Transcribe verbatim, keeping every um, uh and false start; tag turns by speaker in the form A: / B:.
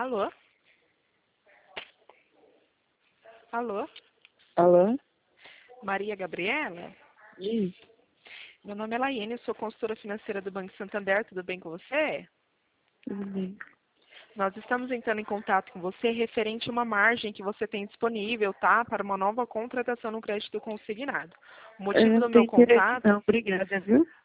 A: Alô? Alô?
B: Alô?
A: Maria Gabriela?
B: Isso.
A: Meu nome é Laiane, eu sou consultora financeira do Banco Santander, tudo bem com você?
B: Tudo bem.
A: Nós estamos entrando em contato com você referente a uma margem que você tem disponível, tá? Para uma nova contratação no crédito consignado. O
B: Eu
A: motivo
B: não
A: do meu
B: tenho interesse
A: contato...
B: não, obrigada, viu?